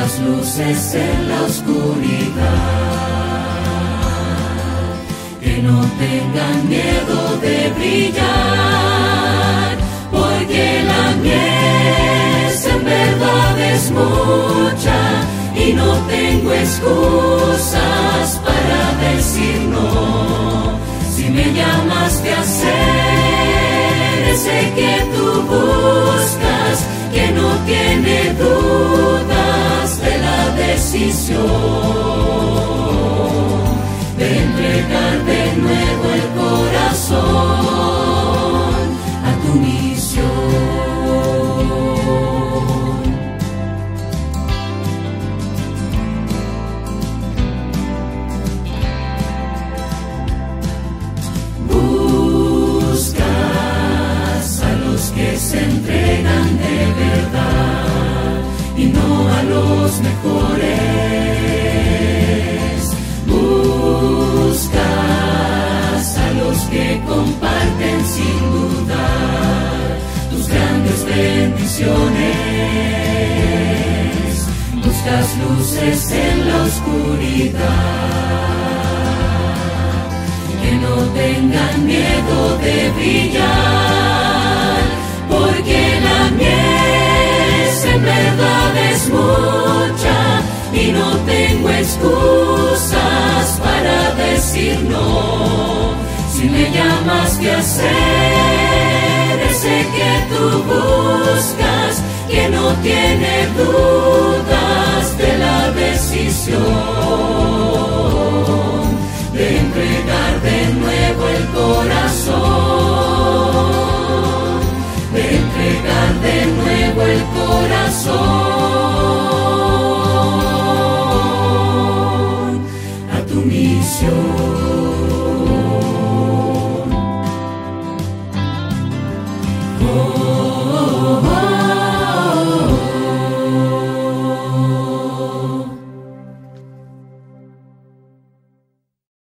Buscas luces en la oscuridad, que no tengan miedo de brillar, porque la mies en verdad es mucha y no tengo excusas para decir no. Si me llamaste a ser ese que tú buscas, que no tiene dudas de la decisión de entregar de nuevo el corazón a tu misión. Que se entregan de verdad y no a los mejores. Buscas a los que comparten sin dudar tus grandes bendiciones. Buscas luces en la oscuridad, que no tengan miedo de brillar, porque la mies en verdad es mucha y no tengo excusas para decir no. Si me llamaste a ser ese que tú buscas, que no tiene dudas de la decisión de entregar de nuevo el corazón, de entregar de nuevo el corazón